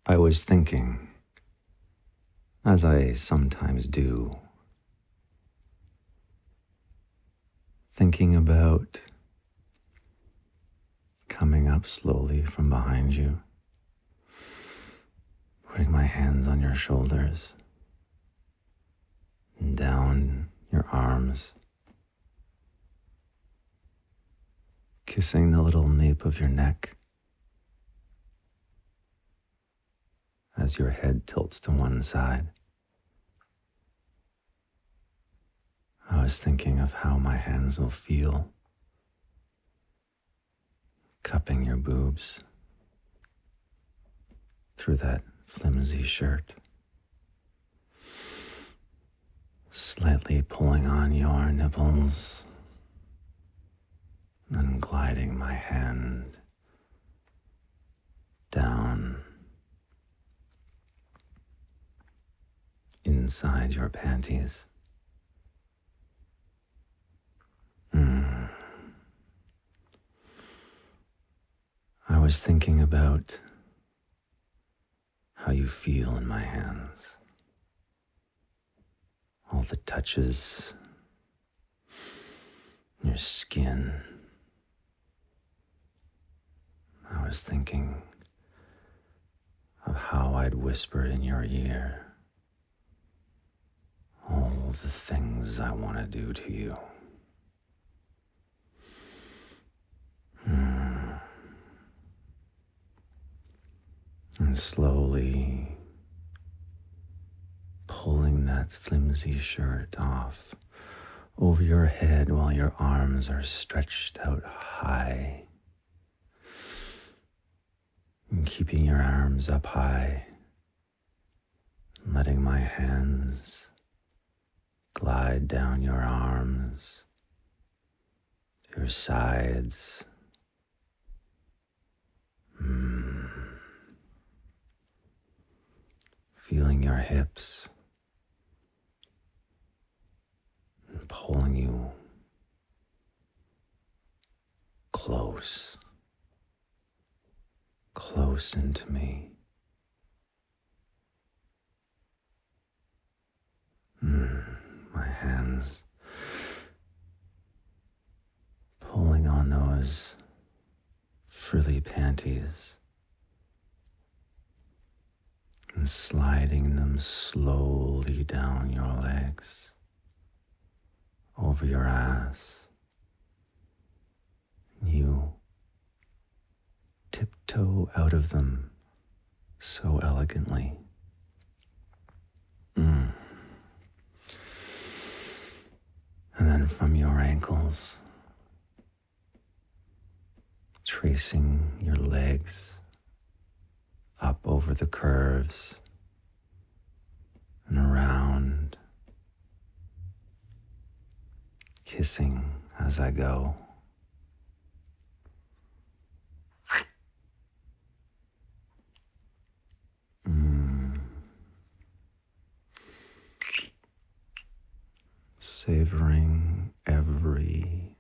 I was thinking, as I sometimes do, thinking about coming up slowly from behind you, putting my hands on your shoulders and down your arms, kissing the little nape of your neck as your head tilts to one side. I was thinking of how my hands will feel cupping your boobs through that flimsy shirt, slightly pulling on your nipples and gliding my hand down inside your panties. I was thinking about how you feel in my hands, all the touches, your skin. I was thinking of how I'd whisper in your ear all the things I want to do to you. And slowly pulling that flimsy shirt off over your head while your arms are stretched out high. And keeping your arms up high, letting my hands glide down your arms, to your sides. Feeling your hips and pulling you close into me. My hands pulling on those frilly panties and sliding them slowly down your legs, over your ass. You tiptoe out of them so elegantly. And then from your ankles, tracing your legs up over the curves and around, kissing as I go. Savoring every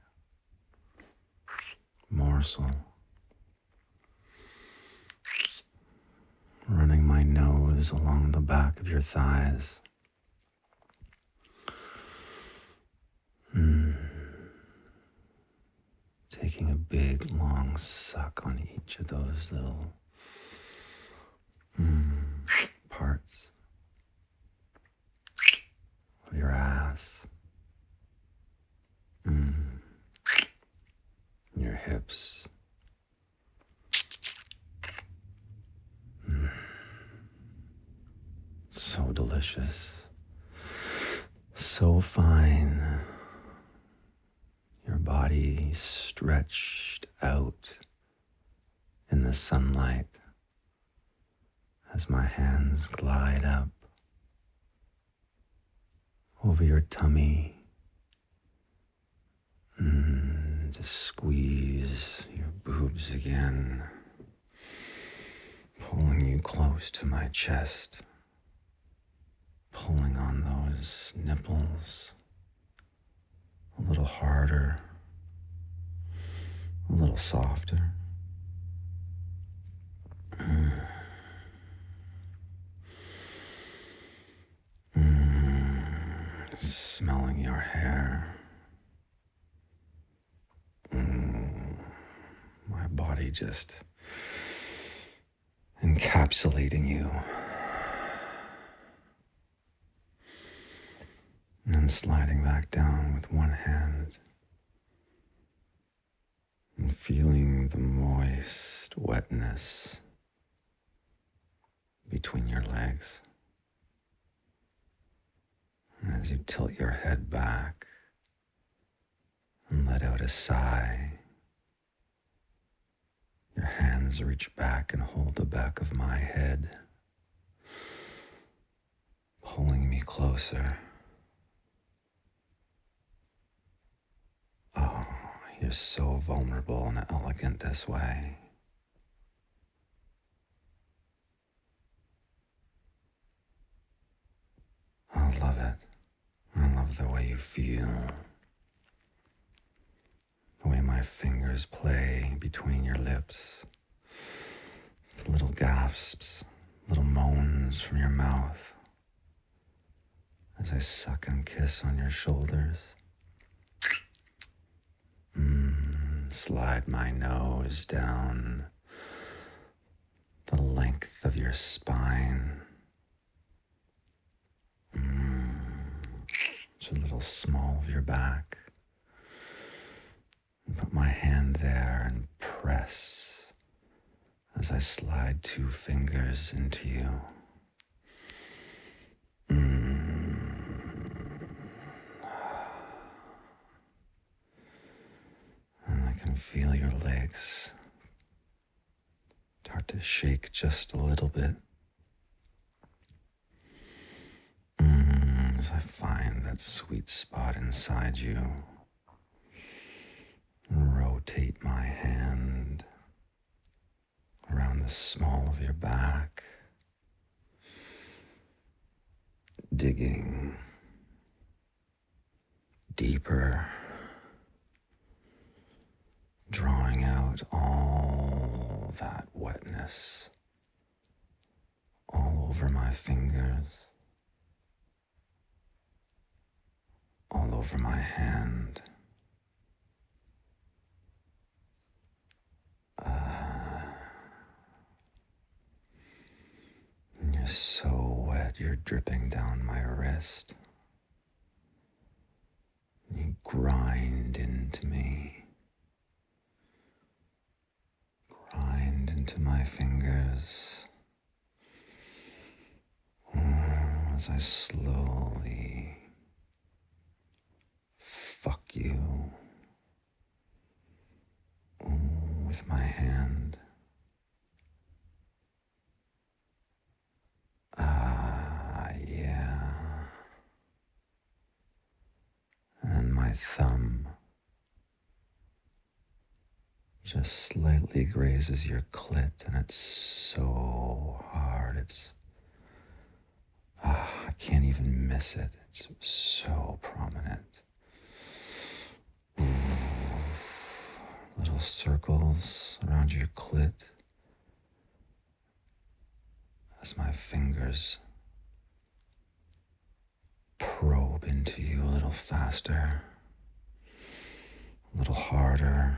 morsel, running my nose along the back of your thighs. Taking a big, long suck on each of those little parts of your ass, your hips. So delicious, so fine. Your body stretched out in the sunlight as my hands glide up over your tummy to squeeze your boobs again, pulling you close to my chest, pulling on those nipples a little harder, a little softer. feeling your hair. My body just encapsulating you. And then sliding back down with one hand and feeling the moist wetness between your legs. And as you tilt your head back and let out a sigh, your hands reach back and hold the back of my head, pulling me closer. Oh, you're so vulnerable and elegant this way. I love it. I love the way you feel. The way my fingers play between your lips. The little gasps, little moans from your mouth as I suck and kiss on your shoulders. Slide my nose down the length of your spine. To the little small of your back. And put my hand there and press as I slide 2 fingers into you. And I can feel your legs start to shake just a little bit. As I find that sweet spot inside you, and rotate my hand around the small of your back, digging deeper, drawing out all that wetness all over my fingers, all over my hand. And you're so wet, you're dripping down my wrist. You grind into me, grind into my fingers as I slowly fuck you with my hand. Yeah. And my thumb just slightly grazes your clit, and it's so hard. I can't even miss it. It's so prominent. Little circles around your clit as my fingers probe into you a little faster, a little harder.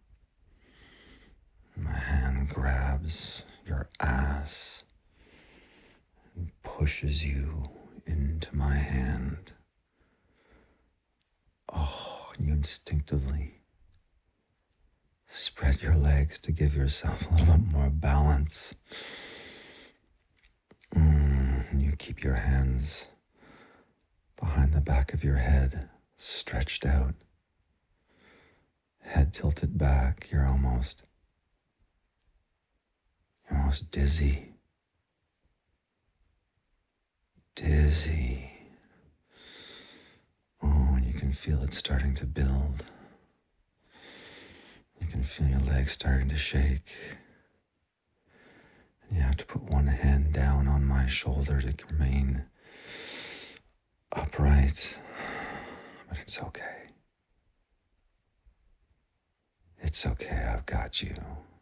My hand grabs your ass and pushes you into my hand. Oh, and you instinctively spread your legs to give yourself a little bit more balance. And you keep your hands behind the back of your head, stretched out, head tilted back. You're almost dizzy. Oh, and you can feel it starting to build. You can feel your legs starting to shake. And you have to put one hand down on my shoulder to remain upright. But it's okay. It's okay, I've got you.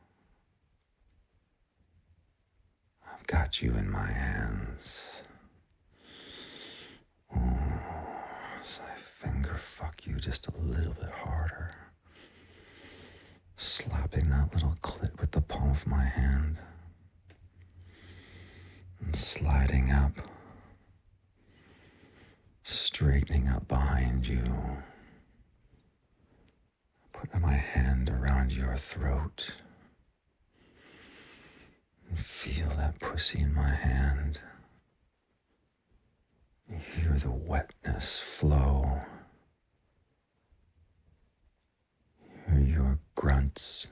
I've got you in my hands. Oh, as I you just a little bit harder, slapping that little clit with the palm of my hand and sliding up, straightening up behind you, putting my hand around your throat and feel that pussy in my hand. You hear the wetness flow. Hear your grunts.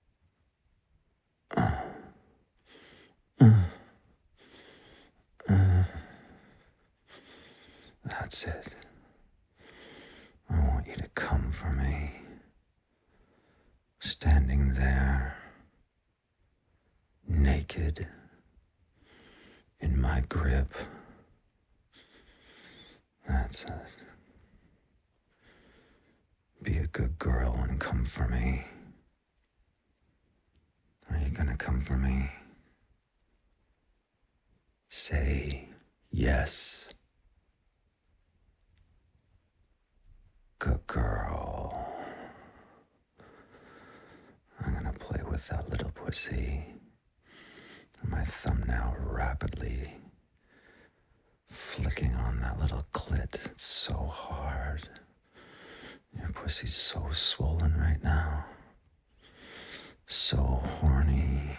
That's it. I want you to come for me. Standing there, naked, in my grip. That's it. Be a good girl and come for me. Are you gonna come for me? Say yes. Good girl. I'm gonna play with that little pussy. My thumb now rapidly flicking on that little clit. It's so hard. Your pussy's so swollen right now. So horny.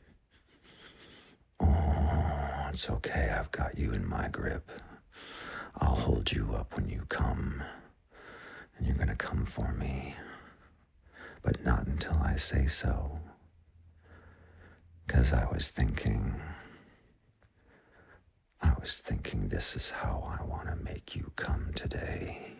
Oh, it's okay. I've got you in my grip. I'll hold you up when you come. And you're gonna come for me. But not until I say so. 'Cause I was thinking this is how I want to make you come today.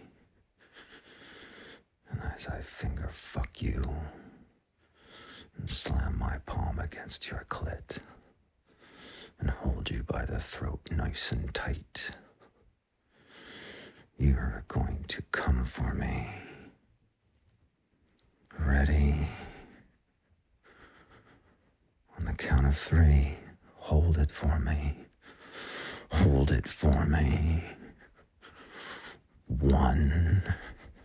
And as I finger fuck you and slam my palm against your clit and hold you by the throat nice and tight, you're going to come for me. Ready? On the count of 3, hold it for me. Hold it for me. 1,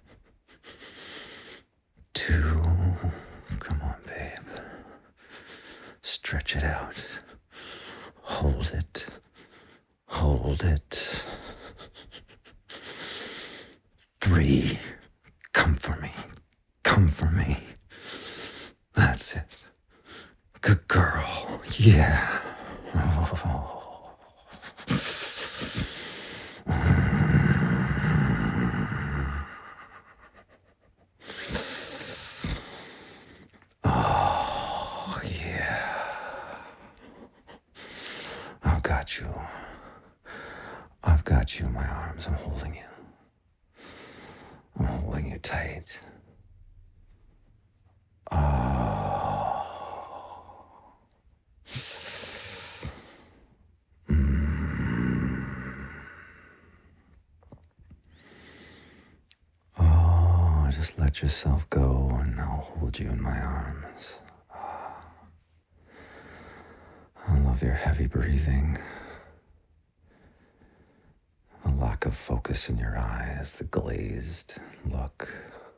2, come on, babe. Stretch it out. Hold it. Hold it. 3, come for me. Come for me. That's it. Good girl. Yeah. Oh. Oh, yeah. I've got you. I've got you in my arms. I'm holding you. I'm holding you tight. Just let yourself go and I'll hold you in my arms. I love your heavy breathing, the lack of focus in your eyes, the glazed look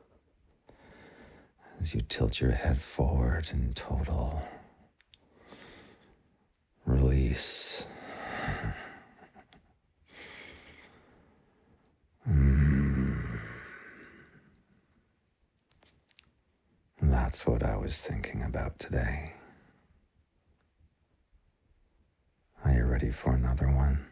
as you tilt your head forward in total release. That's what I was thinking about today. Are you ready for another one?